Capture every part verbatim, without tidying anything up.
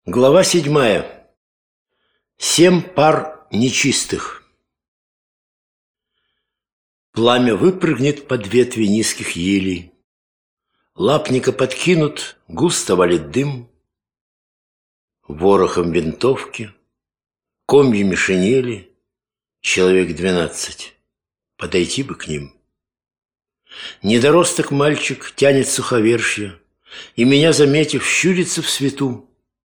Глава седьмая. Семь пар нечистых. Пламя выпрыгнет под ветви низких елей, лапника подкинут, густо валит дым. Ворохом винтовки, комьями шинели, человек двенадцать, подойти бы к ним. Недоросток мальчик тянет суховершья, и меня, заметив, щурится в свету.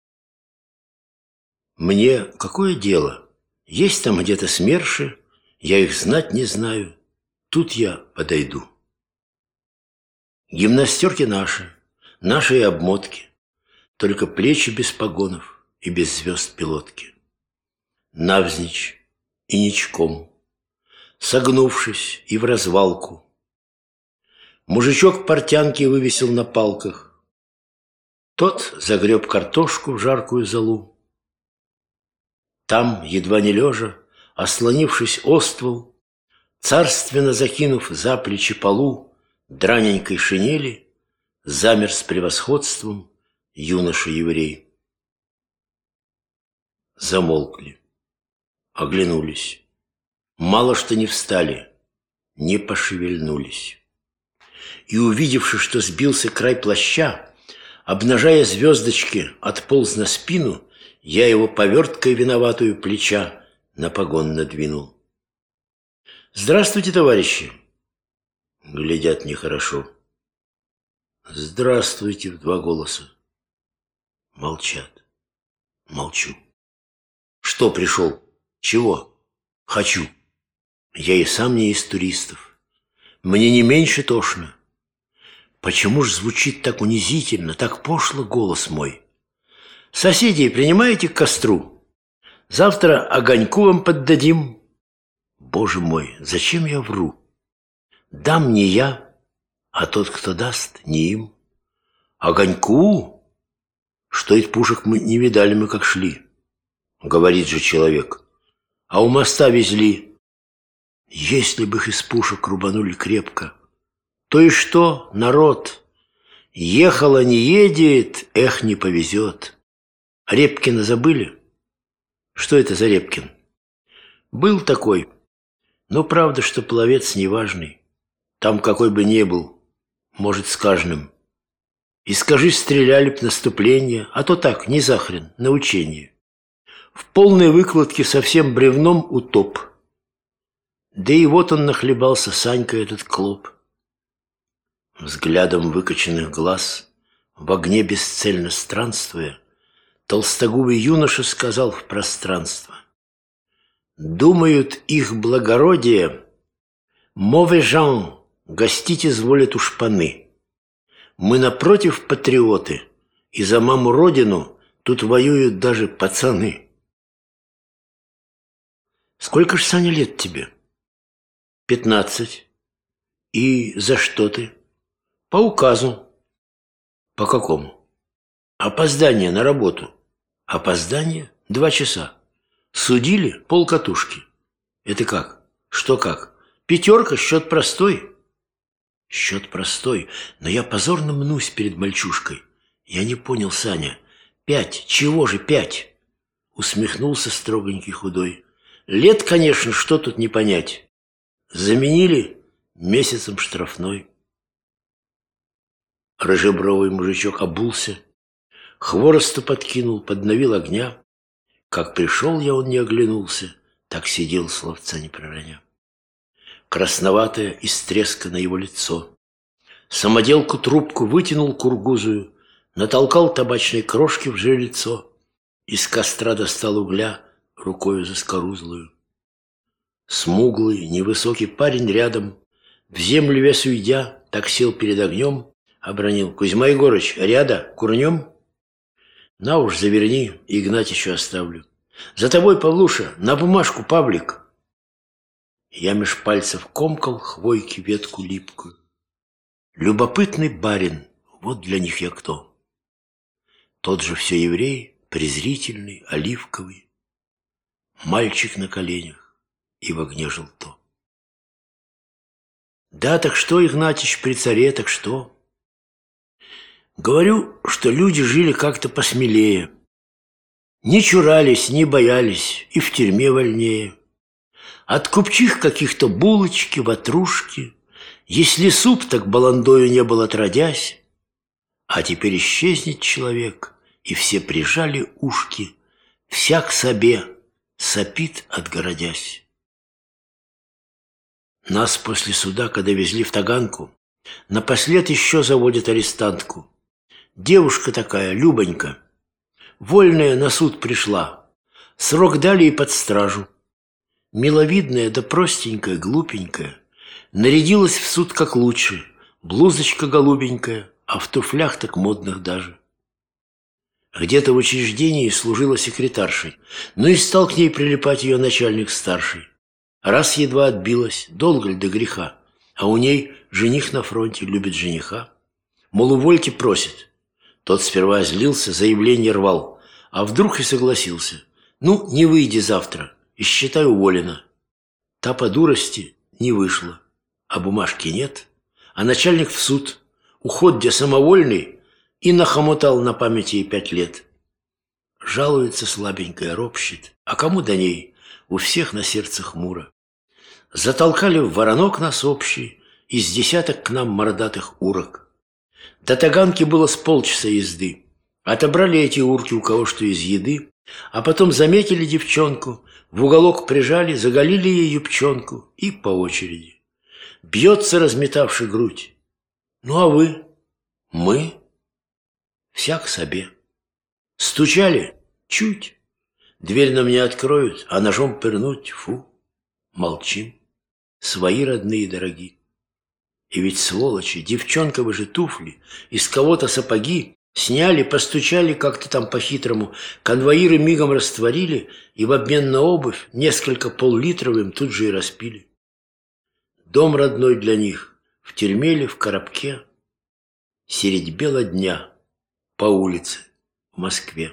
Мне какое дело? Есть там где-то смерши, я их знать не знаю. Тут я подойду. Гимнастерки наши, наши и обмотки, только плечи без погонов и без звезд пилотки. Навзничь и ничком, согнувшись и в развалку. Мужичок портянки вывесил на палках. Тот загреб картошку в жаркую золу. Там, едва не лежа, ослонившись о ствол, царственно закинув за плечи полу драненькой шинели, замер с превосходством юноша-еврей. Замолкли, оглянулись. Мало что не встали, не пошевельнулись. И, увидевши, что сбился край плаща, обнажая звездочки, отполз на спину, я его поверткой виноватую плеча на погон надвинул. «Здравствуйте, товарищи!» Глядят нехорошо. «Здравствуйте» в два голоса. Молчат. Молчу. «Что пришел? Чего? Хочу». Я и сам не из туристов. Мне не меньше тошно. Почему ж звучит так унизительно, так пошло голос мой? Соседей принимаете к костру? Завтра огоньку вам поддадим. Боже мой, зачем я вру? Дам не я, а тот, кто даст, не им. Огоньку? Что из пушек мы не видали мы, как шли. Говорит же человек. А у моста везли. Если бы их из пушек рубанули крепко. То и что, народ? Ехала не едет, эх, не повезет. Репкина забыли? Что это за Репкин? Был такой, но правда, что пловец неважный. Там какой бы ни был, может, с каждым. И скажи, стреляли б наступление, а то так, не захрен, на учение. В полной выкладке совсем бревном утоп. Да и вот он нахлебался, Санька, этот клоп. Взглядом выкоченных глаз, в огне бесцельно странствуя, толстогубый юноша сказал в пространство: «Думают их благородие, mauvais gens, гостить изволят у шпаны. Мы напротив патриоты, и за маму родину тут воюют даже пацаны». «Сколько ж, Саня, лет тебе?» «Пятнадцать». «И за что ты?» «По указу». «По какому?» «Опоздание на работу». «Опоздание? Два часа. Судили полкатушки». «Это как? Что как? Пятерка, счет простой». «Счет простой, но я позорно мнусь перед мальчушкой». «Я не понял, Саня. Пять. Чего же пять?» Усмехнулся строгонький худой. «Лет, конечно, что тут не понять. Заменили месяцем штрафной». Рыжебровый мужичок обулся, хвороста подкинул, подновил огня. Как пришел я, он не оглянулся, так сидел, словца не пророня. Красноватое истрескано его лицо. Самоделку трубку вытянул кургузую, натолкал табачной крошки в жерлицо, из костра достал угля рукою заскорузлую. Смуглый, невысокий парень рядом, в землю вес уйдя, так сел перед огнем, обронил: «Кузьма Егорыч, ряда, курнем?» «На уж, заверни, и гнать еще оставлю». «За тобой, Павлуша, на бумажку, Павлик». Я меж пальцев комкал хвойки ветку липкую. Любопытный барин, вот для них я кто. Тот же все еврей, презрительный, оливковый. Мальчик на коленях и в огне желто. «Да, так что, Игнатьич, при царе, так что?» Говорю, что люди жили как-то посмелее. Не чурались, не боялись, и в тюрьме вольнее. От купчих каких-то булочки, ватрушки, если суп, так баландою не был отродясь. А теперь исчезнет человек, и все прижали ушки, всяк себе сопит, отгородясь. Нас после суда, когда везли в Таганку, напослед еще заводят арестантку. Девушка такая, Любонька, вольная на суд пришла, срок дали и под стражу. Миловидная да простенькая, глупенькая, нарядилась в суд как лучше, блузочка голубенькая, а в туфлях так модных даже. Где-то в учреждении служила секретаршей, но и стал к ней прилипать ее начальник старший. Раз едва отбилась, долго ли до греха, а у ней жених на фронте, любит жениха. Мол, увольте, просит. Тот сперва злился, заявление рвал, а вдруг и согласился. Ну, не выйди завтра, и считай уволена. Та по дурости не вышла, а бумажки нет, а начальник в суд, уход где самовольный, и нахомутал на памяти ей пять лет. Жалуется слабенькая, ропщет, а кому до ней? У всех на сердце хмуро. Затолкали в воронок нас общий, из десяток к нам мордатых урок. До Таганки было с полчаса езды. Отобрали эти урки у кого что из еды, а потом заметили девчонку, в уголок прижали, заголили ей юбчонку и по очереди. Бьется, разметавши грудь. Ну а вы? Мы? Всяк себе. Стучали? Чуть. Дверь нам не откроют, а ножом пырнуть? Фу. Молчим. Свои родные дорогие. И ведь, сволочи, девчонковы же туфли, из кого-то сапоги сняли, постучали как-то там по-хитрому, конвоиры мигом растворили и в обмен на обувь несколько пол-литровым тут же и распили. Дом родной для них, в тюрьме ли, в коробке, средь бела дня, по улице в Москве.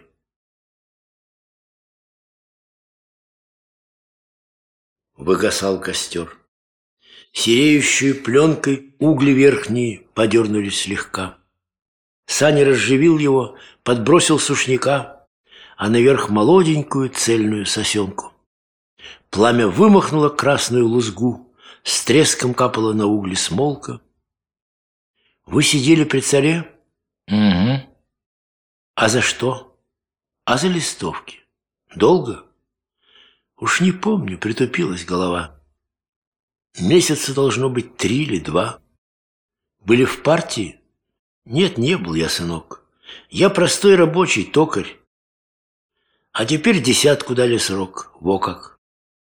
Выгасал костер. Сереющую пленкой угли верхние подернулись слегка. Саня разживил его, подбросил сушняка, а наверх молоденькую цельную сосенку. Пламя вымахнуло красную лузгу, с треском капала на угли смолка. Вы сидели при царе? Угу. А за что? А за листовки. Долго? Уж не помню, притупилась голова. Месяца должно быть три или два. Были в партии? Нет, не был я, сынок. Я простой рабочий, токарь. А теперь десятку дали срок, во как.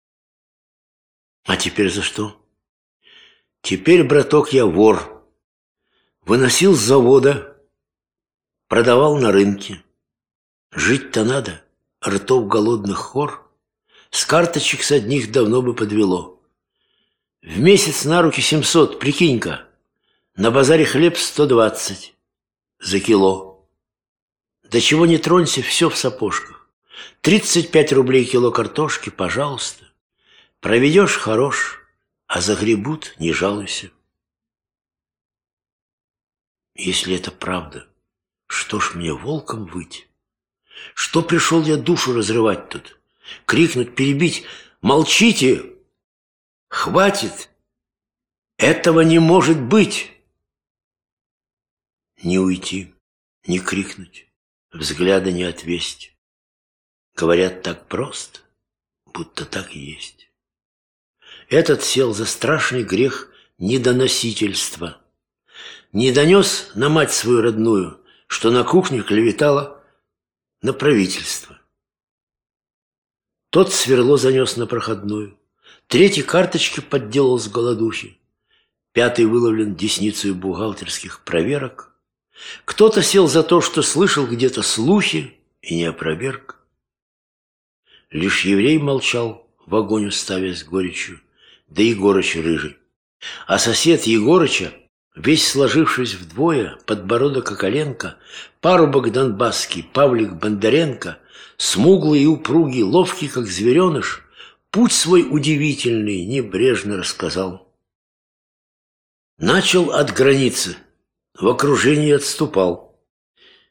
А теперь за что? Теперь, браток, я вор. Выносил с завода, продавал на рынке. Жить-то надо, ртов голодных хор. С карточек с одних давно бы подвело. В месяц на руки семьсот, прикинь-ка. На базаре хлеб сто двадцать за кило. До чего не тронься, все в сапожках. Тридцать пять рублей кило картошки, пожалуйста. Проведешь — хорош, а загребут — не жалуйся. Если это правда, что ж мне волком выть? Что пришел я душу разрывать тут? Крикнуть, перебить: молчите! Хватит! Этого не может быть! Не уйти, не крикнуть, взгляда не отвесть. Говорят так просто, будто так и есть. Этот сел за страшный грех недоносительства. Не донес на мать свою родную, что на кухне клеветала на правительство. Тот сверло занес на проходную. Третий карточки подделал с голодухи. Пятый выловлен десницей бухгалтерских проверок. Кто-то сел за то, что слышал где-то слухи, и не опроверг. Лишь еврей молчал, в огонь уставясь горечью, да Егорыч рыжий. А сосед Егорыча, весь сложившись вдвое, подбородок и коленка, парубок донбасский, Павлик Бондаренко, смуглый и упругий, ловкий, как звереныш, путь свой удивительный небрежно рассказал. Начал от границы, в окружении отступал.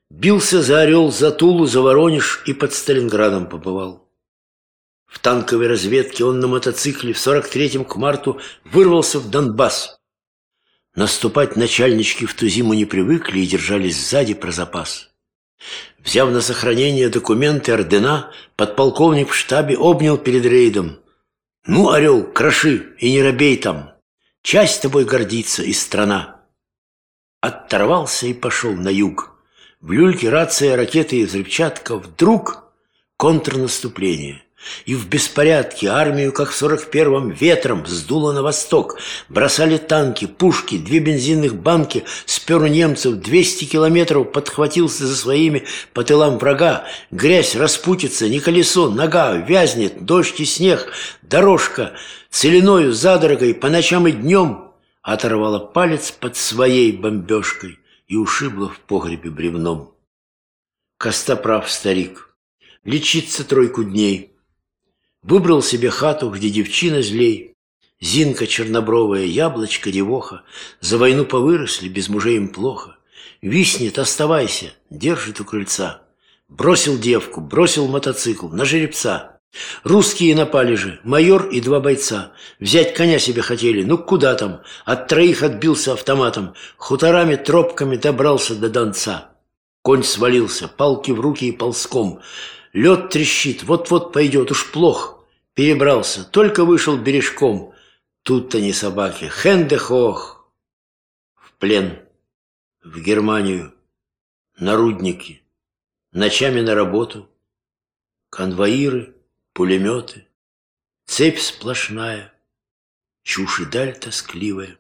Бился за Орел, за Тулу, за Воронеж и под Сталинградом побывал. В танковой разведке он на мотоцикле в сорок третьем к марту вырвался в Донбасс. Наступать начальнички в ту зиму не привыкли и держались сзади про запас. Взяв на сохранение документы, ордена, подполковник в штабе обнял перед рейдом. «Ну, Орел, кроши и не робей там, часть тобой гордится и страна». Оторвался и пошел на юг. В люльке рация, ракеты и взрывчатка. Вдруг контрнаступление. И в беспорядке армию, как в сорок первом, ветром сдуло на восток. Бросали танки, пушки, две бензинных банки. Спер немцев двести километров, подхватился за своими по тылам врага. Грязь распутится, не колесо, нога вязнет, дождь и снег. Дорожка целиною, задорогой, по ночам и днем оторвала палец под своей бомбежкой и ушибла в погребе бревном. Костоправ старик, лечится тройку дней. Выбрал себе хату, где девчина злей. Зинка чернобровая, яблочко, девоха. За войну повыросли, без мужей им плохо. Виснет, оставайся, держит у крыльца. Бросил девку, бросил мотоцикл на жеребца. Русские напали же, майор и два бойца. Взять коня себе хотели, ну куда там? От троих отбился автоматом. Хуторами, тропками добрался до Донца. Конь свалился, палки в руки и ползком. Лед трещит, вот-вот пойдет, уж плох. Перебрался, только вышел бережком. Тут-то не собаки, хен-де-хох. В плен, в Германию, на рудники, ночами на работу. Конвоиры, пулеметы, цепь сплошная, чушь и даль тоскливая.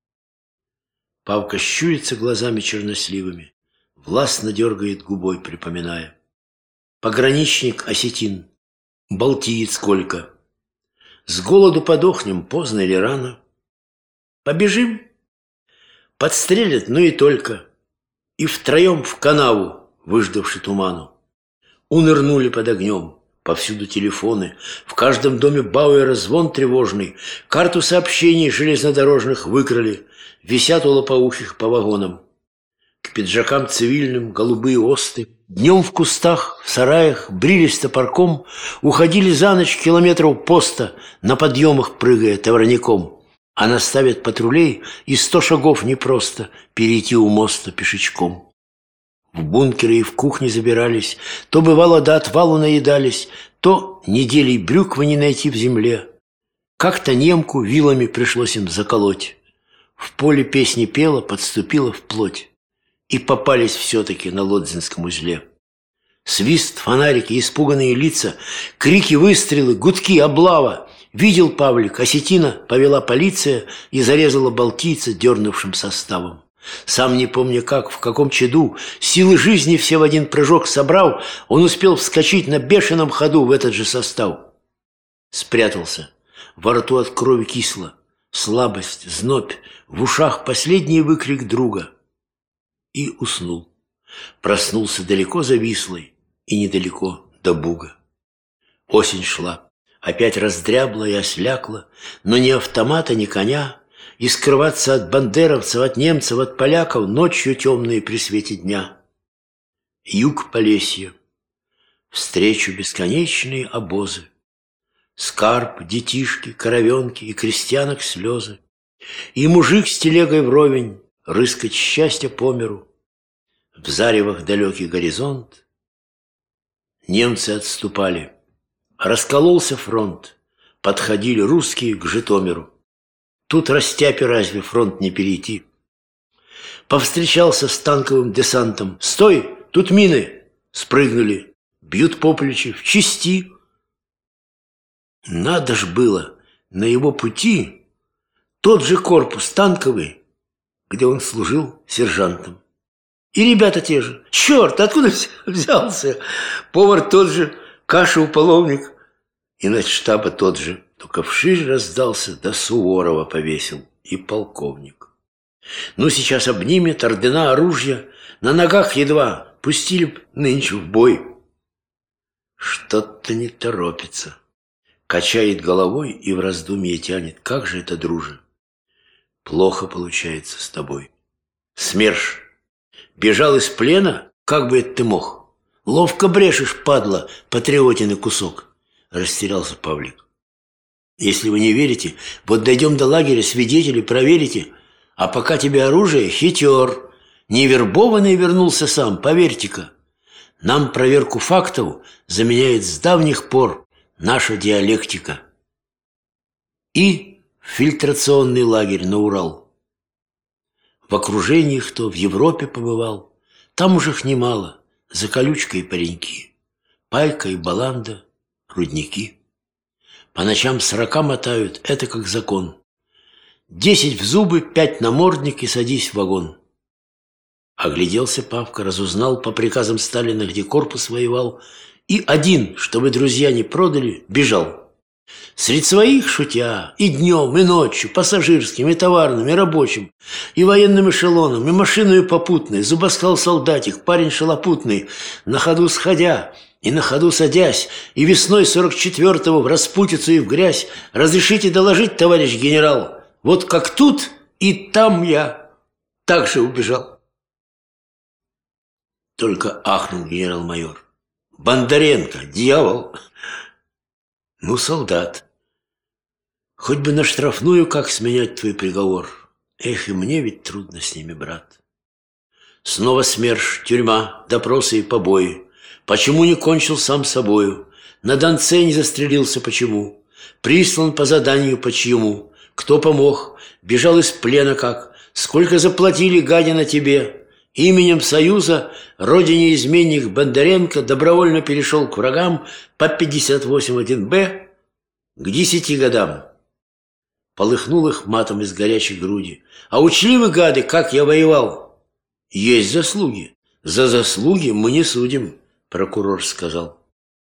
Павка щурится глазами черносливыми, властно дергает губой, припоминая. Пограничник осетин, балтиет сколько. С голоду подохнем, поздно или рано. Побежим, подстрелят, ну и только. И втроем в канаву, выждавши туману. Унырнули под огнем, повсюду телефоны. В каждом доме Бауэра звон тревожный. Карту сообщений железнодорожных выкрали. Висят у лопоухих по вагонам. К пиджакам цивильным голубые осты. Днем в кустах, в сараях брились топорком, уходили за ночь километров поста, на подъемах прыгая товарником. А наставят патрулей, и сто шагов непросто перейти у моста пешечком. В бункеры и в кухне забирались, то бывало до отвалу наедались, то неделей брюквы не найти в земле. Как-то немку вилами пришлось им заколоть. В поле песни пела, подступила вплоть. И попались все-таки на Лодзинском узле. Свист, фонарики, испуганные лица, крики, выстрелы, гудки, облава. Видел Павлик, осетина повела полиция и зарезала балтийца дернувшим составом. Сам не помня как, в каком чаду, силы жизни все в один прыжок собрав, он успел вскочить на бешеном ходу в этот же состав. Спрятался, во рту от крови кисло, слабость, знобь, в ушах последний выкрик друга. И уснул. Проснулся далеко завислый и недалеко до Буга. Осень шла, опять раздрябла и ослякла, но ни автомата, ни коня, и скрываться от бандеровцев, от немцев, от поляков ночью темные при свете дня. Юг Полесья, встречу бесконечные обозы, скарб, детишки, коровенки и крестьянок слезы, и мужик с телегой вровень, рыскать счастья по миру. В заревах далекий горизонт. Немцы отступали. Раскололся фронт. Подходили русские к Житомиру. Тут растяпи разве фронт не перейти? Повстречался с танковым десантом. «Стой! Тут мины!» Спрыгнули. Бьют по плечи. В части. Надо ж было на его пути тот же корпус танковый, где он служил сержантом. И ребята те же. Черт, откуда взялся? Повар тот же, каша у половник. И начштаба тот же. Только вширь раздался, до Суворова повесил. И полковник. Ну, сейчас обнимет, ордена, оружия. На ногах едва. Пустили б нынче в бой. Что-то не торопится. Качает головой и в раздумье тянет. Как же это, друже? Плохо получается с тобой. СМЕРШ. Бежал из плена, Как бы это ты мог? Ловко брешешь, падла, патриотины кусок. Растерялся Павлик. Если вы не верите, вот дойдем до лагеря, свидетелей проверите. А пока тебе оружие, хитер. Невербованный вернулся сам, поверьте-ка. Нам проверку фактов заменяет с давних пор наша диалектика. И в фильтрационный лагерь на Урал. В окружении кто в Европе побывал, там уж их немало, за колючкой пареньки, пайка и баланда, рудники. По ночам сорока мотают, это как закон. Десять в зубы, пять намордник и садись в вагон. Огляделся Павка, разузнал по приказам Сталина, где корпус воевал, и один, чтобы друзья не продали, бежал. Среди своих шутя и днем, и ночью, пассажирским, и товарным, и рабочим, и военным эшелоном, и машиною попутной, зубоскал солдатик, парень шалопутный, на ходу сходя и на ходу садясь, и весной сорок четвертого в распутицу и в грязь, разрешите доложить, товарищ генерал, вот как тут и там я так же убежал. Только ахнул генерал-майор. Бондаренко, дьявол! Ну, солдат, хоть бы на штрафную как сменять твой приговор. Эх, и мне ведь трудно с ними, брат. Снова СМЕРШ, тюрьма, допросы и побои. Почему не кончил сам собою? На Донце не застрелился почему? Прислан по заданию по чьему? Кто помог? Бежал из плена как? Сколько заплатили, гадина, тебе? Именем Союза родине изменник Бондаренко добровольно перешел к врагам по пятьдесят восемь один Б к десяти годам. Полыхнул их матом из горячей груди. А учли вы, гады, как я воевал? Есть заслуги. За заслуги мы не судим, прокурор сказал.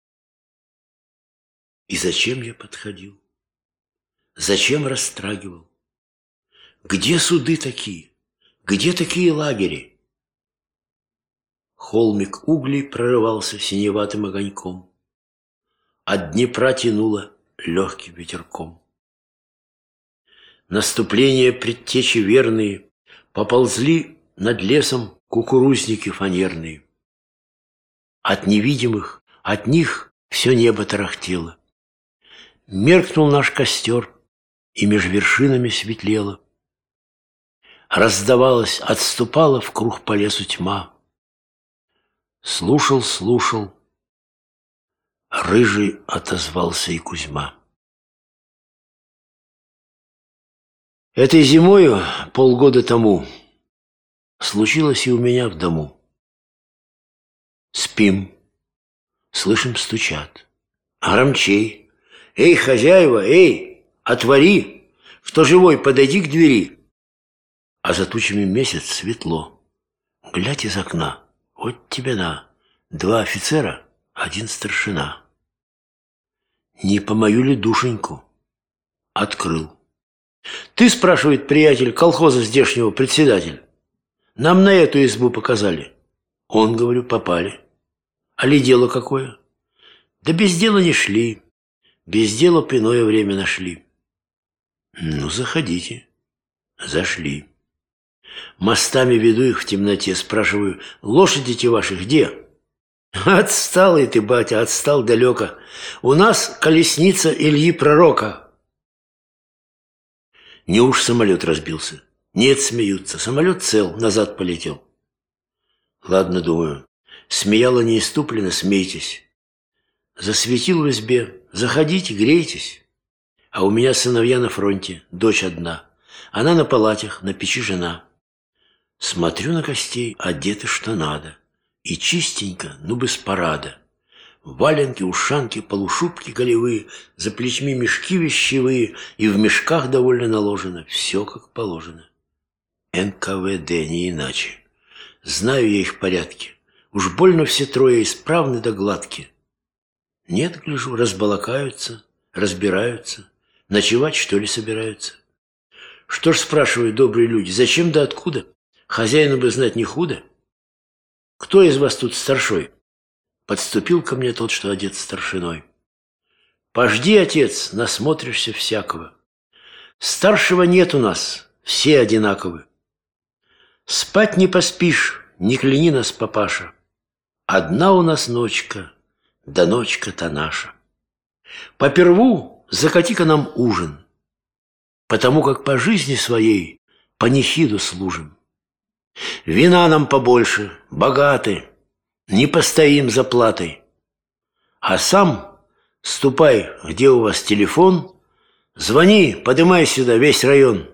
И зачем я подходил? Зачем растрагивал? Где суды такие? Где такие лагеря? Холмик углей прорывался синеватым огоньком. От Днепра тянуло легким ветерком. Наступления предтечи верные поползли над лесом кукурузники фанерные. От невидимых, от них все небо тарахтело. Меркнул наш костер, и меж вершинами светлело. Раздавалась, отступала в круг по лесу тьма. Слушал, слушал, рыжий отозвался и Кузьма. Этой зимою, полгода тому, случилось и у меня в дому. Спим, слышим, стучат. Громчей. Эй, хозяева, эй, отвори! Кто живой, подойди к двери. А за тучами месяц светло. Глядь из окна. Вот тебе на, два офицера, один старшина. Не по мою ли душеньку? Открыл. Ты, спрашивает приятель колхоза здешнего председатель, нам на эту избу показали. Он, говорю, попали. А ли дело какое? Да без дела не шли. Без дела б иное время нашли. Ну, заходите. Зашли. Мостами веду их в темноте, спрашиваю, лошади-те ваши где? Отсталый ты, батя, отстал далеко. У нас колесница Ильи Пророка. Не уж самолет разбился? Нет, смеются. Самолет цел, назад полетел. Ладно, думаю. Смеяла неиступленно, смейтесь. Засветил в избе. Заходите, грейтесь. А у меня сыновья на фронте, дочь одна. Она на палатях, на печи жена. Смотрю на костей, одеты что надо. И чистенько, ну без парада. Валенки, ушанки, полушубки голевые, за плечми мешки вещевые, и в мешках довольно наложено, все как положено. эн ка вэ дэ, не иначе. Знаю я их порядки. Уж больно все трое исправны да гладки. Нет, гляжу, разбалакаются, разбираются. Ночевать, что ли, собираются? Что ж, спрашиваю, добрые люди, зачем да откуда? Хозяину бы знать не худо. Кто из вас тут старшой? Подступил ко мне тот, что одет старшиной. Пожди, отец, насмотришься всякого. Старшего нет у нас, все одинаковы. Спать не поспишь, не кляни нас, папаша. Одна у нас ночка, да ночка-то наша. Поперву закати-ка нам ужин, потому как по жизни своей панихиду служим. Вина нам побольше, богаты, не постоим за платой. А сам ступай, где у вас телефон, звони, подымай сюда весь район.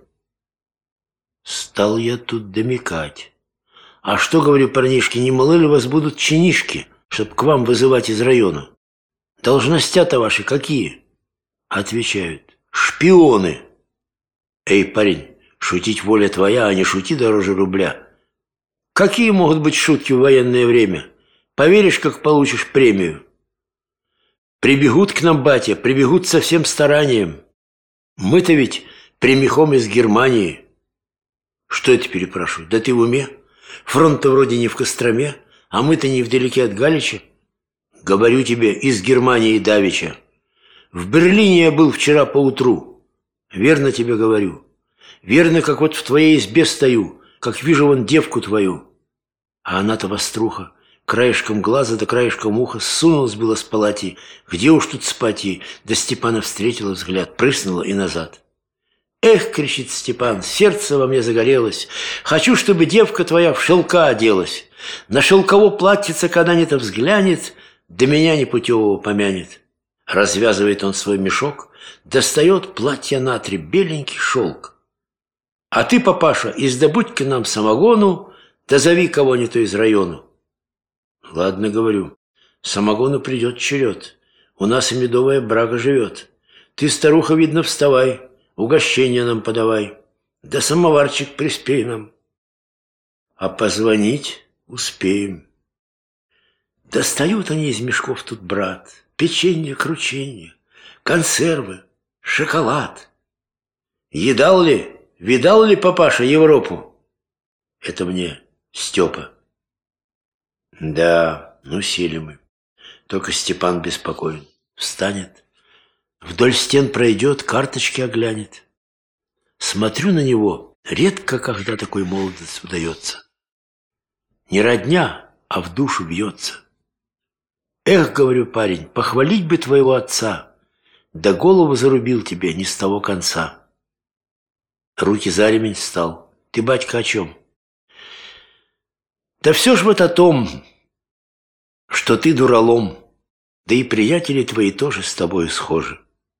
Стал я тут домекать. А что, говорю, парнишки, не малы ли вас будут чинишки, чтоб к вам вызывать из района? Должностя-то ваши какие? Отвечают: шпионы. Эй, парень, шутить воля твоя, а не шути дороже рубля. Какие могут быть шутки в военное время? Поверишь, как получишь премию? Прибегут к нам, батя, прибегут со всем старанием. Мы-то ведь прямиком из Германии. Что это, перепрашиваю? Да ты в уме? Фронт-то вроде не в Костроме, а мы-то не вдалеке от Галича. Говорю тебе, из Германии давеча. В Берлине я был вчера поутру. Верно тебе говорю. Верно, как вот в твоей избе стою, как вижу вон девку твою. А она-то воструха, краешком глаза да краешком уха сунулась было с палати. Где уж тут спать ей? Да Степана встретила взгляд, прыснула и назад. «Эх, — кричит Степан, — сердце во мне загорелось. Хочу, чтобы девка твоя в шелка оделась. На шелково платьице когда-нибудь взглянет, да меня непутевого помянет». Развязывает он свой мешок, достает платье на три, беленький шелк. «А ты, папаша, издобудь-ка нам самогону, да зови кого-нибудь из району». «Ладно, — говорю, — самогону придет черед. У нас и медовая брага живет. Ты, старуха, видно, вставай, угощение нам подавай, да самоварчик приспей нам. А позвонить успеем». Достают они из мешков тут, брат, печенье, крученье, консервы, шоколад. Едал ли, видал ли, папаша, Европу? Это мне Степа. Да, ну сели мы. Только Степан беспокоен. Встанет, вдоль стен пройдет, карточки оглянет. Смотрю на него, редко когда такой молодец удается. Не родня, а в душу бьется. Эх, говорю, парень, похвалить бы твоего отца, да голову зарубил тебе не с того конца. Руки за ремень стал. Ты, батька, о чем? Да все ж вот о том, что ты дуралом, да и приятели твои тоже с тобой схожи.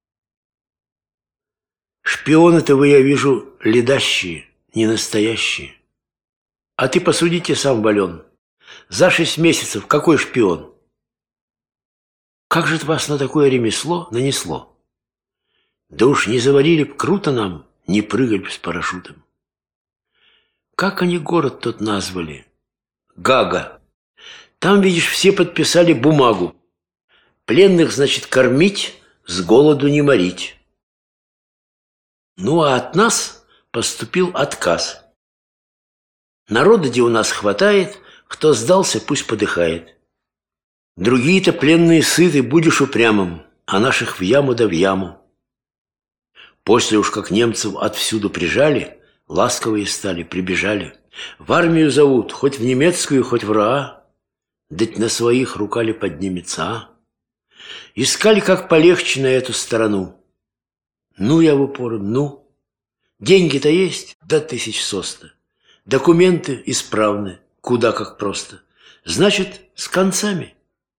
Шпионы-то вы, я вижу, ледащие, не настоящие. А ты посудите сам, Вален, за шесть месяцев какой шпион? Как же вас на такое ремесло нанесло? Да уж не заварили б круто нам, не прыгали б с парашютом. Как они город тот назвали? Гага. Там, видишь, все подписали бумагу. Пленных, значит, кормить, с голоду не морить. Ну, а от нас поступил отказ. Народа где у нас хватает, кто сдался, пусть подыхает. Другие-то пленные сыты, будешь упрямым, а наших в яму да в яму. После уж как немцев отвсюду прижали, ласковые стали, прибежали. В армию зовут, хоть в немецкую, хоть в РАА. Дать на своих рука ли поднимется, а? Искали как полегче на эту сторону. Ну, я в упор, ну. Деньги-то есть, да тысяч соста. Документы исправны, куда как просто. Значит, с концами.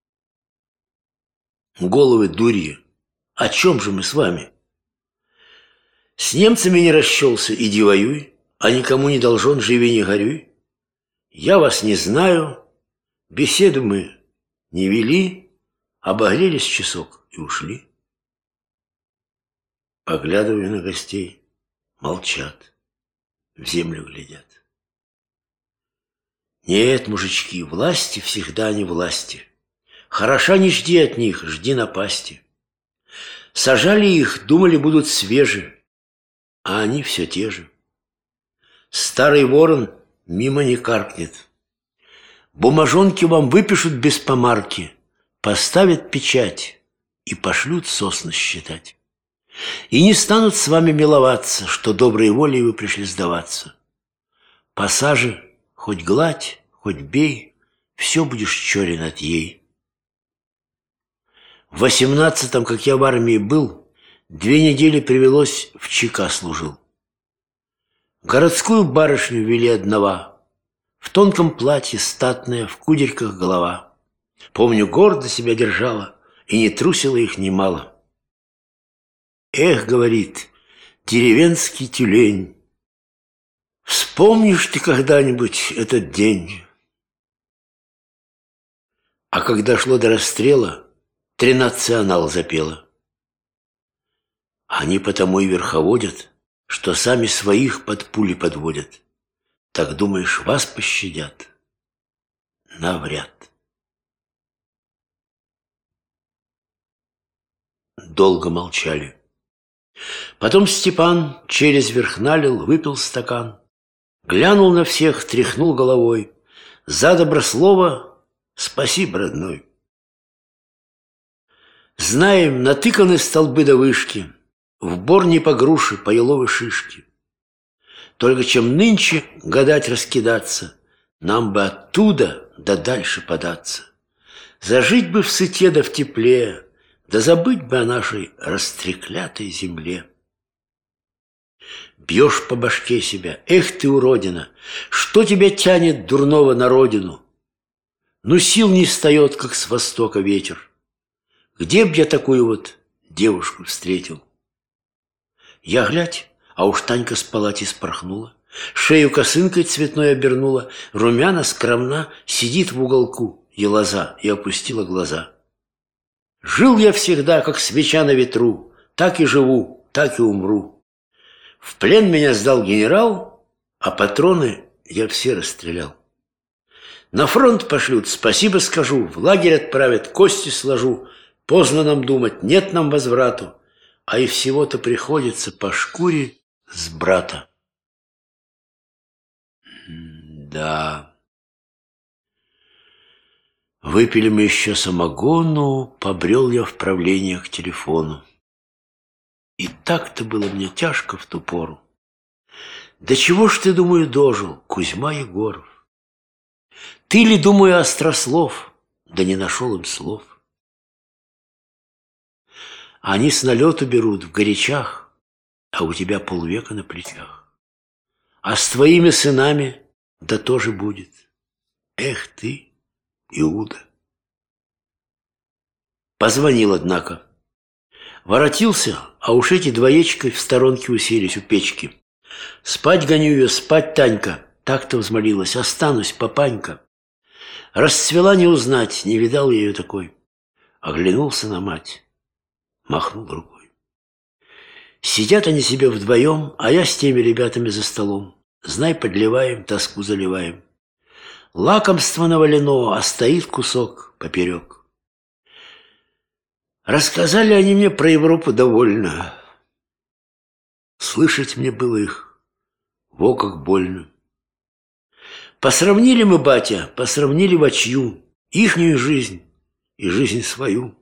Головы дурьи. О чем же мы с вами? С немцами не расчелся, иди воюй, а никому не должен, живи не горюй. Я вас не знаю, беседу мы не вели, обогрелись часок и ушли. Поглядываю на гостей, молчат, в землю глядят. Нет, мужички, власти всегда не власти. Хороша не жди от них, жди напасти. Сажали их, думали, будут свежи, а они все те же. Старый ворон мимо не каркнет. Бумажонки вам выпишут без помарки, поставят печать и пошлют сосны считать. И не станут с вами миловаться, что доброй волей вы пришли сдаваться. По саже хоть гладь, хоть бей, все будешь черен от ей. В восемнадцатом, как я в армии был, две недели привелось, в ЧК служил. Городскую барышню вели одного, в тонком платье статная, в кудерьках голова. Помню, гордо себя держала и не трусила их немало. Эх, говорит, деревенский тюлень, вспомнишь ты когда-нибудь этот день? А когда шло до расстрела, тринадционал запела. Они потому и верховодят, что сами своих под пули подводят. Так думаешь, вас пощадят? Навряд. Долго молчали. Потом Степан через верх налил, выпил стакан, глянул на всех, тряхнул головой. За доброслово спасибо, родной. Знаем, натыканы столбы до вышки, в бор не по груши, по еловой шишке. Только чем нынче гадать раскидаться, нам бы оттуда да дальше податься. Зажить бы в сыте да в тепле, да забыть бы о нашей растреклятой земле. Бьешь по башке себя, эх ты, уродина, что тебя тянет дурного на родину? Ну, сил не встает, как с востока ветер. Где б я такую вот девушку встретил? Я глядь, а уж Танька с палати спорхнула, шею косынкой цветной обернула, румяна, скромна, сидит в уголку, елоза, и опустила глаза. Жил я всегда, как свеча на ветру, так и живу, так и умру. В плен меня сдал генерал, а патроны я все расстрелял. На фронт пошлют, спасибо скажу, в лагерь отправят, кости сложу. Поздно нам думать, нет нам возврату, а и всего-то приходится по шкуре с брата. Да. Выпили мы еще самогону, побрел я в правление к телефону. И так-то было мне тяжко в ту пору. Да чего ж ты, думаю, дожил, Кузьма Егоров? Ты ли, думаю, острослов, да не нашел им слов? Они с налету берут в горячах, а у тебя полвека на плечах. А с твоими сынами да тоже будет. Эх ты, Иуда. Позвонил, однако. Воротился, а уж эти двоечкой в сторонке уселись у печки. Спать гоню ее, спать, Танька. Так-то взмолилась, останусь, папанька. Расцвела не узнать, не видал я ее такой. Оглянулся на мать, махнул рукой. Сидят они себе вдвоем, а я с теми ребятами за столом. Знай, подливаем, тоску заливаем. Лакомство навалено, а стоит кусок поперек. Рассказали они мне про Европу довольно. Слышать мне было их, во как больно. Посравнили мы, батя, посравнили вочью ихнюю жизнь и жизнь свою.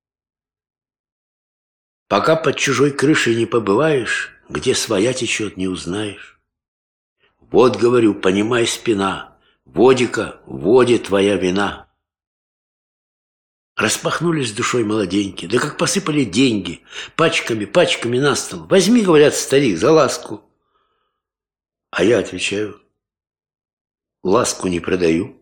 Пока под чужой крышей не побываешь, где своя течет, не узнаешь. Вот, говорю, понимай, спина, водика, воде твоя вина. Распахнулись душой молоденьки, да как посыпали деньги, пачками, пачками на стол. Возьми, говорят, старик, за ласку. А я отвечаю, ласку не продаю.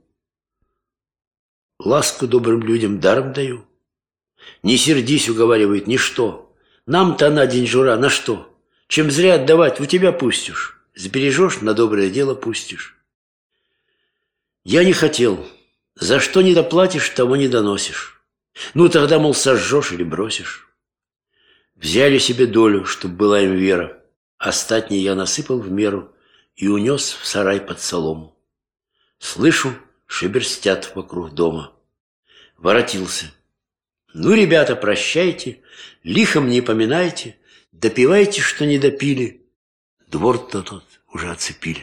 Ласку добрым людям даром даю. Не сердись, уговаривает, ничто. Нам-то она деньжура на что? Чем зря отдавать, у тебя пустишь. Сбережешь, на доброе дело пустишь. Я не хотел. За что не доплатишь, того не доносишь. Ну, тогда, мол, сожжешь или бросишь. Взяли себе долю, чтоб была им вера. Остатнее я насыпал в меру и унес в сарай под солому. Слышу, шеберстят вокруг дома. Воротился. Ну, ребята, прощайте, лихом не поминайте, допивайте, что не допили. Двор-то тот уже оцепили.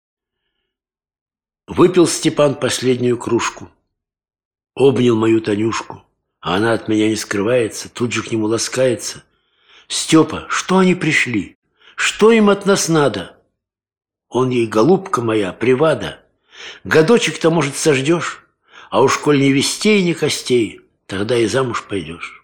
Выпил Степан последнюю кружку. Обнял мою Танюшку, а она от меня не скрывается, тут же к нему ласкается. Степа, что они пришли? Что им от нас надо? Он ей, голубка моя, привада. Годочек-то, может, сождешь, А уж коль ни вестей, ни костей, тогда и замуж пойдешь.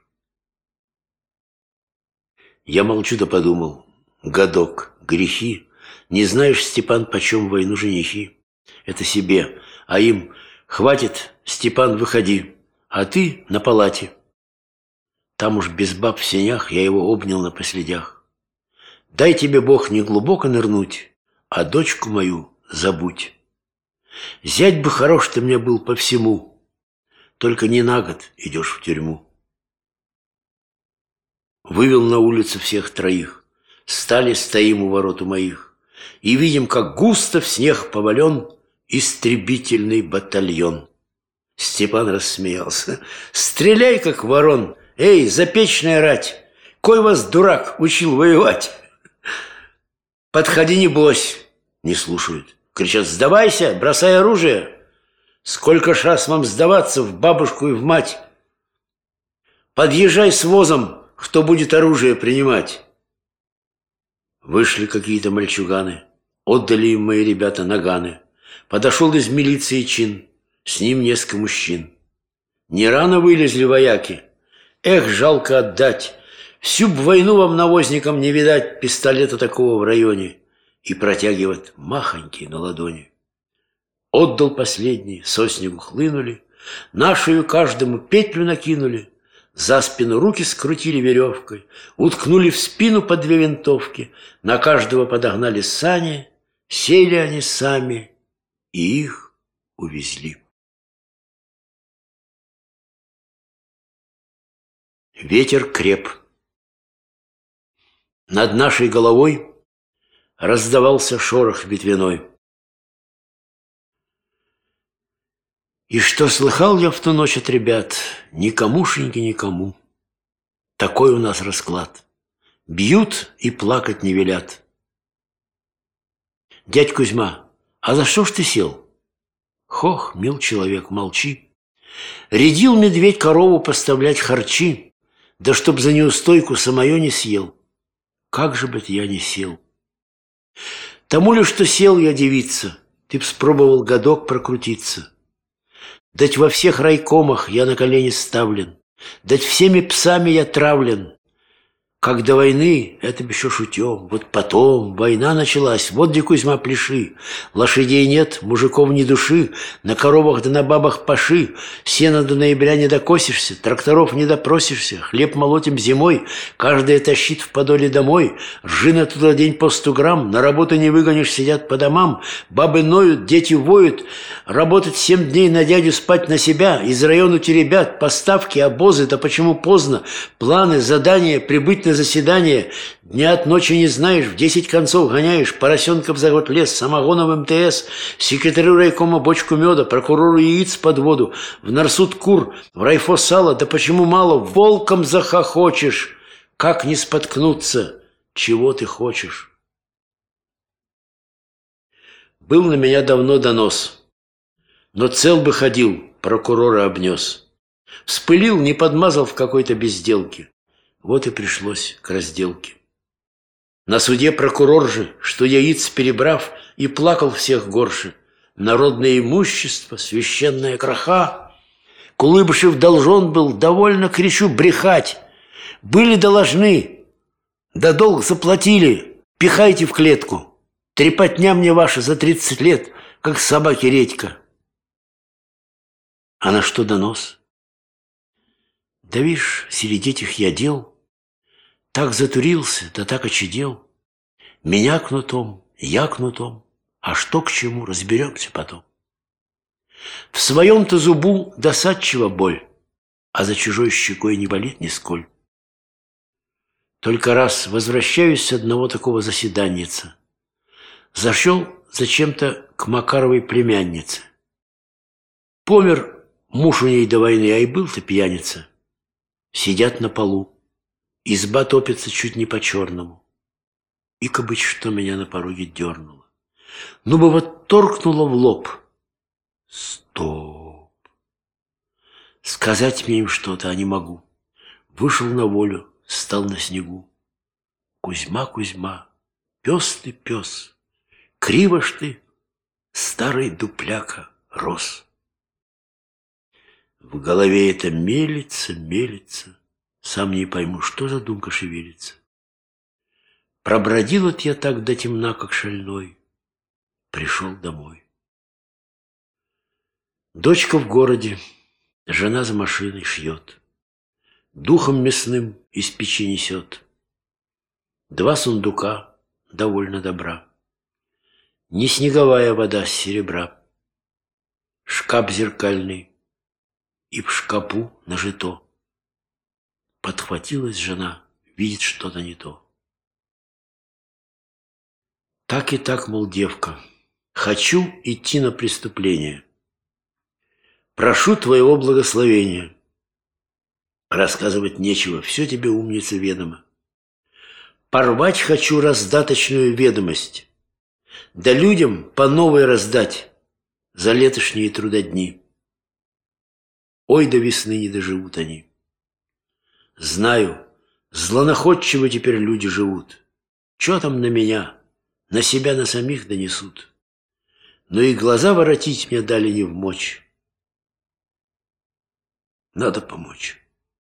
Я молчу да подумал. Годок, грехи. Не знаешь, Степан, почем войну женихи. Это себе, а им: хватит, Степан, выходи, а ты на палате. Там уж без баб в сенях я его обнял на последях. Дай тебе Бог не глубоко нырнуть, а дочку мою забудь. Зять бы хорош ты мне был по всему, только не на год идешь в тюрьму. Вывел на улицу всех троих, стали стоим у ворот у моих, и видим, как густо в снег повален истребительный батальон. Степан рассмеялся. Стреляй, как ворон! Эй, запечная рать! Кой вас, дурак, учил воевать? Подходи, не бойся. Не слушают. Кричат: сдавайся, бросай оружие. Сколько ж раз вам сдаваться в бабушку и в мать? Подъезжай с возом, кто будет оружие принимать. Вышли какие-то мальчуганы, отдали им мои ребята наганы. Подошел из милиции чин, с ним несколько мужчин. Не рано вылезли вояки. Эх, жалко отдать. Всю б войну вам, навозникам, не видать пистолета такого в районе. И протягивает махонький на ладони. Отдал последний, со снегу хлынули, нашую каждому петлю накинули, за спину руки скрутили веревкой, уткнули в спину по две винтовки, на каждого подогнали сани, сели они сами и их увезли. Ветер креп. Над нашей головой раздавался шорох ветвяной. И что слыхал я в ту ночь от ребят, никомушеньки никому. Такой у нас расклад. Бьют и плакать не велят. Дядь Кузьма, а за что ж ты сел? Хох, мил человек, молчи. Рядил медведь корову поставлять харчи, да чтоб за неустойку самое не съел. Как же бы я не сел? Тому ли, что сел я, девица, ты б спробовал годок прокрутиться. Дать во всех райкомах я на колени ставлен, дать всеми псами я травлен. Как до войны, это б еще шутем. Вот потом война началась, вот где, Кузьма, пляши. Лошадей нет, мужиков ни души, на коровах да на бабах паши. Сена до ноября не докосишься, тракторов не допросишься, хлеб молотим зимой, каждая тащит в подоле домой. Ржи туда день по сто грамм, на работу не выгонишь, сидят по домам. Бабы ноют, дети воют, работать семь дней на дядю, спать на себя. Из района теребят, поставки, обозы, да почему поздно? Планы, задания, прибыть на заседание. Дня от ночи не знаешь, в десять концов гоняешь, поросенков за год лес, самогоном эм тэ эс, секретарю райкома бочку меда, прокурору яиц под воду, в нарсуд кур, в райфо сала, да почему мало, волком захохочешь. Как не споткнуться, чего ты хочешь? Был на меня давно донос, но цел бы ходил, прокурора обнес. Вспылил, не подмазал в какой-то безделке. Вот и пришлось к разделке. На суде прокурор же, что яиц перебрав, и плакал всех горше. Народное имущество, священная краха. Кулыбышев должен был, довольно, кричу, брехать. Были должны, да долг заплатили, пихайте в клетку. Трепотня мне ваша за тридцать лет, как собаки редька. А на что донос? Да вишь, среди этих я дел так затурился, да так очадел. Меня кнутом, я кнутом, а что к чему, разберемся потом. В своем-то зубу досадчива боль, а за чужой щекой не болит нисколь. Только раз возвращаюсь с одного такого заседанница. Зашел зачем-то к Макаровой племяннице. Помер муж у ней до войны, а и был-то пьяница. Сидят на полу. Изба топится чуть не по-черному. И кабыть, что меня на пороге дернуло. Ну бы вот торкнуло в лоб. Стоп. Сказать мне им что-то, а не могу. Вышел на волю, стал на снегу. Кузьма, Кузьма, пес ты, пес, криво ж ты, старый дупляка, рос. В голове это мелется, мелется, сам не пойму, что за думка шевелится. Пробродил вот я так до темна, как шальной, пришел домой. Дочка в городе, жена за машиной шьет, духом мясным из печи несет. Два сундука довольно добра, не снеговая вода с серебра. Шкаф зеркальный, и в шкапу нажито. Подхватилась жена, видит что-то не то. Так и так, мол, девка, хочу идти на преступление. Прошу твоего благословения. Рассказывать нечего, все тебе, умница, ведомо. Порвать хочу раздаточную ведомость, да людям по новой раздать за летошние трудодни. Ой, до весны не доживут они. Знаю, злонаходчиво теперь люди живут. Че там на меня, на себя, на самих донесут. Но и глаза воротить мне дали не вмочь. Надо помочь.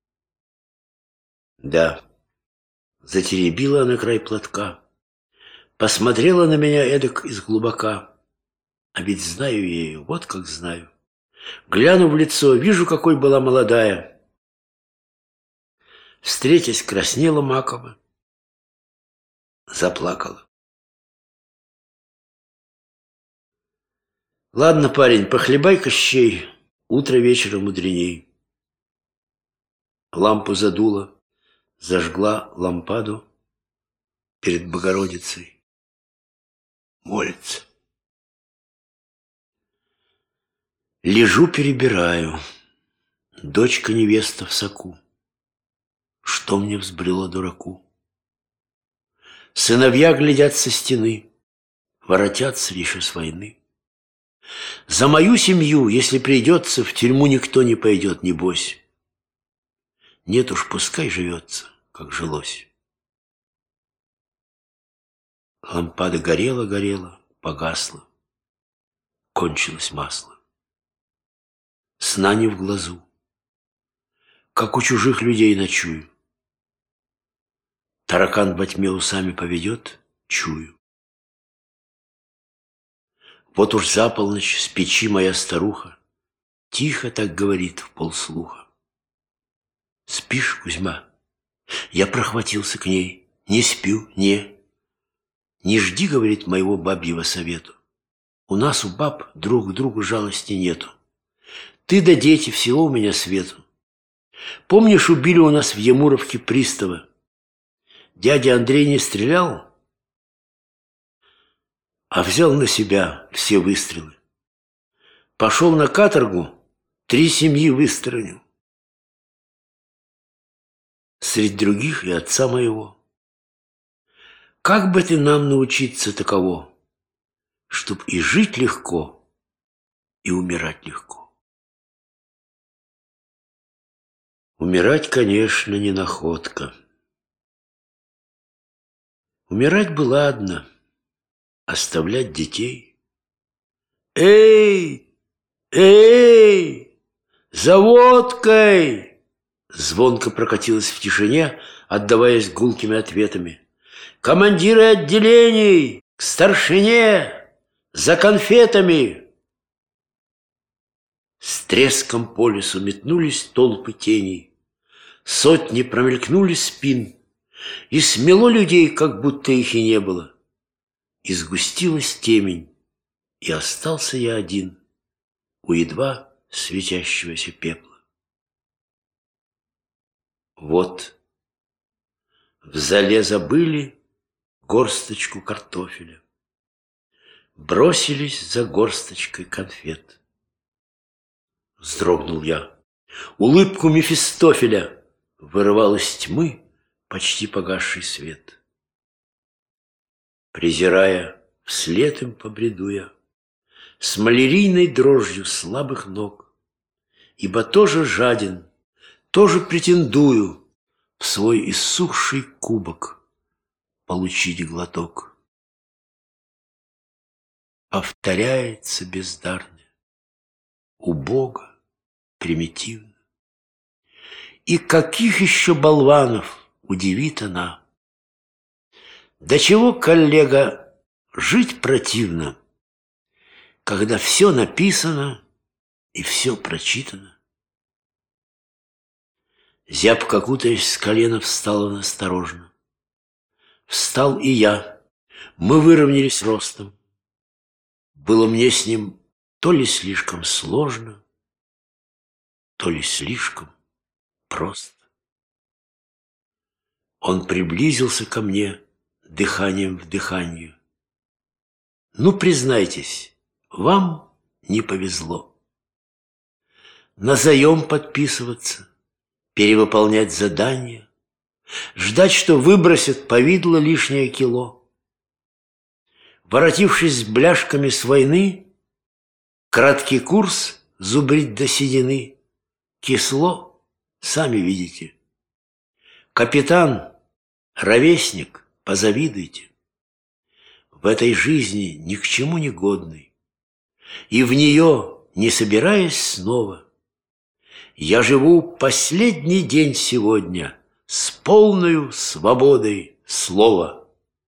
Да, затеребила она край платка, посмотрела на меня эдак из глубока. А ведь знаю я ее, вот как знаю. Гляну в лицо, вижу, какой была молодая. Встретясь, краснела маково, заплакала. Ладно, парень, похлебай-ка щей, утро вечера мудреней. Лампу задула, зажгла лампаду перед Богородицей. Молится. Лежу, перебираю, дочка-невеста в соку. Что мне взбрело дураку? Сыновья глядят со стены, воротятся еще с войны. За мою семью, если придется, в тюрьму никто не пойдет, небось. Нет уж, пускай живется, как жилось. Лампада горела-горела, погасла, кончилось масло. Сна не в глазу, как у чужих людей ночую. Таракан во тьме усами поведет, чую. Вот уж за полночь с печи моя старуха тихо так говорит в полслуха. Спишь, Кузьма? Я прохватился к ней. Не сплю, не. Не жди, говорит, моего бабьего совету. У нас, у баб, друг к другу жалости нету. Ты да дети, всего у меня свету. Помнишь, убили у нас в Емуровке пристава? Дядя Андрей не стрелял, а взял на себя все выстрелы. Пошел на каторгу, три семьи высторонил. Среди других и отца моего. Как бы ты нам научиться таково, чтоб и жить легко, и умирать легко? Умирать, конечно, не находка. Умирать бы ладно, оставлять детей. Эй, эй, за водкой! Звонко прокатилась в тишине, отдаваясь гулкими ответами. Командиры отделений, к старшине, за конфетами! С треском по лесу метнулись толпы теней, сотни промелькнули спин, и смело людей, как будто их и не было. И сгустилась темень, и остался я один у едва светящегося пепла. Вот в зале забыли горсточку картофеля, бросились за горсточкой конфет. Вздрогнул я. Улыбку Мефистофеля вырывал из тьмы почти погасший свет. Презирая, вслед им побреду я, с малярийной дрожью слабых ног, ибо тоже жаден, тоже претендую в свой иссохший кубок получить глоток. Повторяется бездарное: у Бога примитивно. И каких еще болванов удивит она? До чего, коллега, жить противно, когда все написано и все прочитано? Зябко кутаясь с колена, встала он осторожно. Встал и я. Мы выровнялись ростом. Было мне с ним то ли слишком сложно, то ли слишком просто. Он приблизился ко мне дыханием в дыханию. Ну, признайтесь, вам не повезло. На заем подписываться, перевыполнять задания, ждать, что выбросят повидло лишнее кило. Воротившись с бляшками с войны, краткий курс зубрить до седины. Кисло, сами видите. Капитан, ровесник, позавидуйте. В этой жизни ни к чему не годный, и в нее, не собираясь снова, я живу последний день сегодня с полною свободой слова.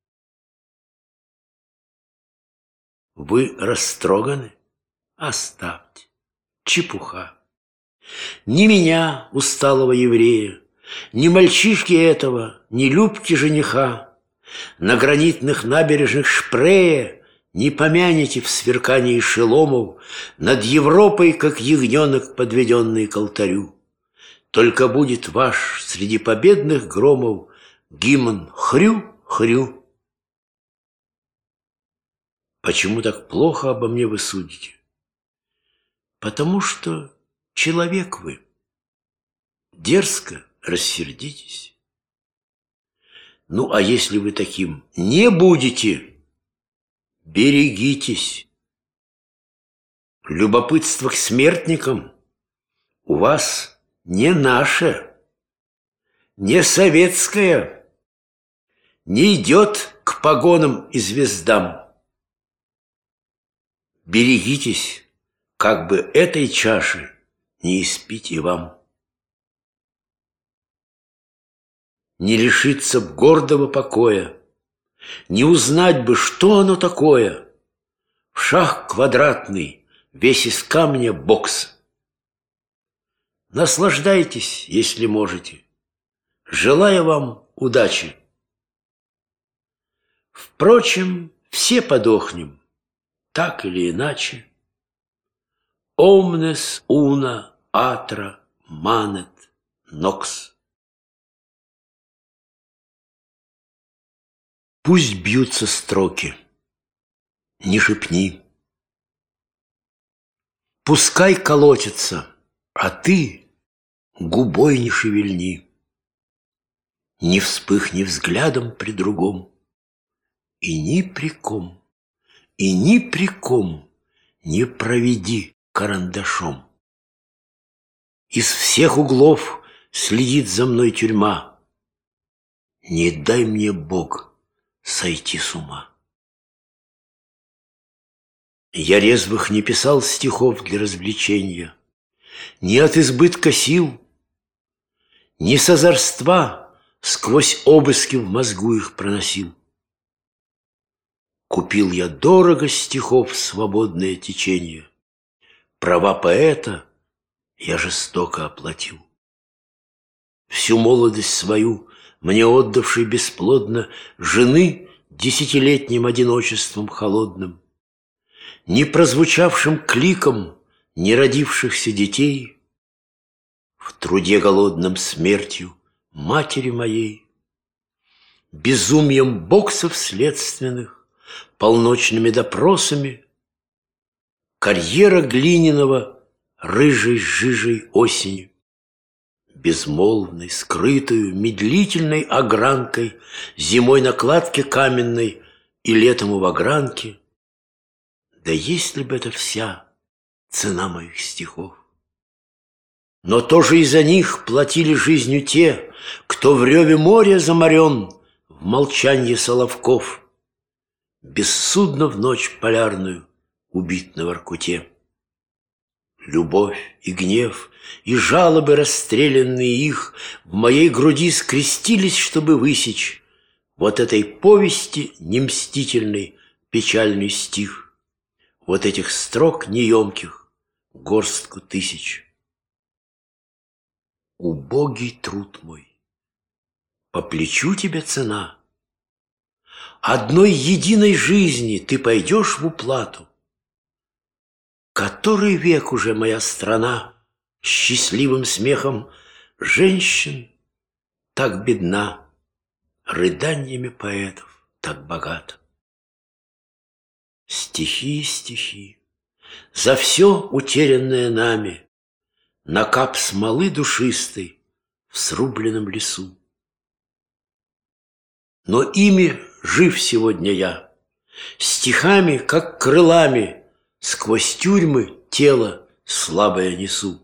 Вы растроганы? Оставьте. Чепуха. Ни меня, усталого еврея, ни мальчишки этого, ни Любки жениха, на гранитных набережных Шпрее не помянете в сверкании шеломов над Европой, как ягненок, подведенный к алтарю. Только будет ваш среди победных громов гимн хрю-хрю. Почему так плохо обо мне вы судите? Потому что человек вы. Дерзко рассердитесь. Ну, а если вы таким не будете, берегитесь. Любопытство к смертникам у вас не наше, не советское, не идет к погонам и звездам. Берегитесь, как бы этой чаши не испить и вам. Не лишиться б гордого покоя, не узнать бы, что оно такое. В шах квадратный, весь из камня бокс. Наслаждайтесь, если можете. Желаю вам удачи. Впрочем, все подохнем, так или иначе. Omnes una atra manet nox. Пусть бьются строки, не шепни. Пускай колотятся, а ты губой не шевельни. Не вспыхни взглядом при другом, и ни при ком, и ни при ком не проведи карандашом. Из всех углов следит за мной тюрьма. Не дай мне, Бог, сойти с ума. Я резвых не писал стихов для развлечения, ни от избытка сил, ни с озорства сквозь обыски в мозгу их проносил. Купил я дорого стихов свободное течение, права поэта я жестоко оплатил. Всю молодость свою мне отдавшей бесплодно жены десятилетним одиночеством холодным, не прозвучавшим кликом не родившихся детей, в труде голодном смертью матери моей, безумием боксов следственных, полночными допросами, карьера Глининого рыжей жижей осени, безмолвной, скрытую, медлительной огранкой, зимой на кладке каменной и летом у вагранки. Да если бы это вся цена моих стихов. Но тоже и за них платили жизнью те, кто в реве моря заморен, в молчанье соловков, бессудно в ночь полярную убит на Воркуте. Любовь и гнев, и жалобы расстрелянные их в моей груди скрестились, чтобы высечь вот этой повести немстительный печальный стих, вот этих строк неемких горстку тысяч. Убогий труд мой, по плечу тебе цена. Одной единой жизни ты пойдешь в уплату. Который век уже моя страна счастливым смехом женщин так бедна, рыданиями поэтов так богата. Стихи, стихи, за все утерянное нами, на кап смолы душистой в срубленном лесу. Но ими жив сегодня я, стихами, как крылами, сквозь тюрьмы тело слабое несу.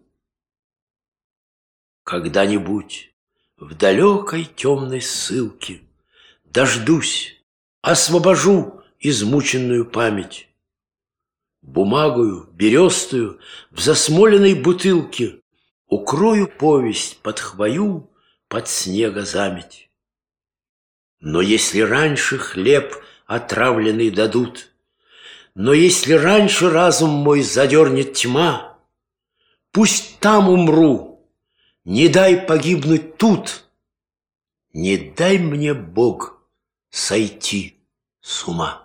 Когда-нибудь в далекой темной ссылке дождусь, освобожу измученную память. Бумагою берестую в засмоленной бутылке укрою повесть под хвою, под снега заметь. Но если раньше хлеб отравленный дадут, но если раньше разум мой задернет тьма, пусть там умру, не дай погибнуть тут, не дай мне, Бог, сойти с ума.